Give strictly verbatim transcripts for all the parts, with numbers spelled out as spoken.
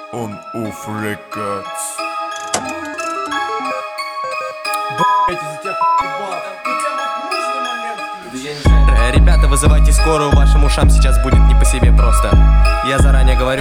Он Уф Рекордс. Блять, из-за тебя п***бал. Ты прям в нужный момент. Ребята, вызывайте скорую, вашим ушам сейчас будет не по себе просто. Я заранее говорю.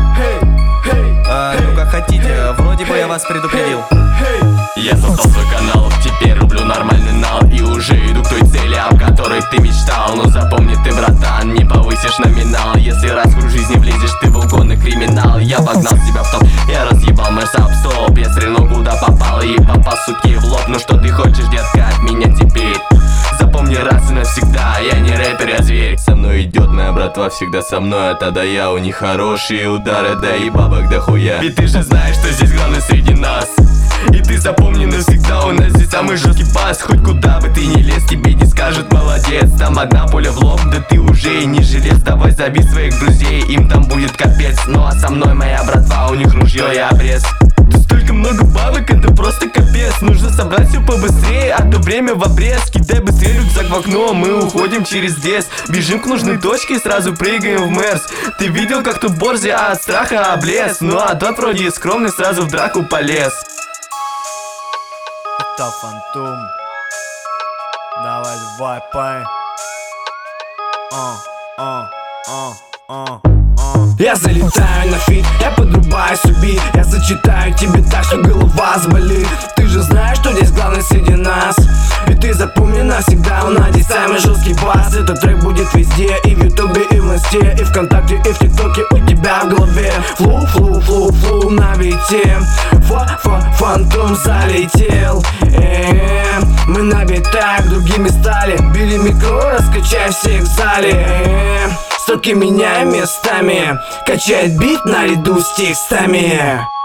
А, ну как хотите, вроде бы я вас предупредил. Я создал свой канал, теперь рублю нормальный нал. И уже иду к той цели, об которой ты мечтал. Но запомни ты, братан, не повысишь номинал. Если раз в круг жизни влезешь, ты в угонный криминал. Я погнал себя в топ, я разъебал мэр об стоп. Я стрельнул куда попал и попал суки в лоб. Ну что ты хочешь, детка, от меня теперь? Запомни раз и навсегда, я не рэпер, я зверь. Со мной идет моя братва, всегда со мной, а тогда я. У них хорошие удары, да и бабок дохуя. Ведь ты же знаешь, что здесь главный среди нас. И ты запомни навсегда, у нас здесь самый жесткий бас. Хоть куда бы ты ни лез, тебе не скажут молодец. Там одна пуля в лоб, да ты уже и не желез. Давай зови своих друзей, им там будет капец. Ну а со мной моя братва, у них ружье и обрез. Тут столько много бабок, это просто капец. Нужно собрать все побыстрее, а то время в обрез. Кидай быстрее рюкзак в окно, мы уходим через лес. Бежим к нужной точке и сразу прыгаем в Мерс. Ты видел, как тут борзый от страха облез? Ну а тот вроде скромный сразу в драку полез. Это Фантом. Давай, давай, пай. А, а, а, а. Я залетаю на фит, я подрубаю суби. Я зачитаю тебе так, что голова заболит. Ты же знаешь, что здесь главный среди нас. И ты запомни навсегда, у нас здесь самый жесткий бас. Этот трек будет везде, и в ютубе, и в инсте, и вконтакте, и в тиктоке у тебя в голове. Флу, флу, флу, флу на бите. Фантом залетел. Э-э-э. Мы на битах другими стали. Бери микро, раскачай всех в зале. Э-э-э. Строки меняем местами. Качает бит наряду с текстами.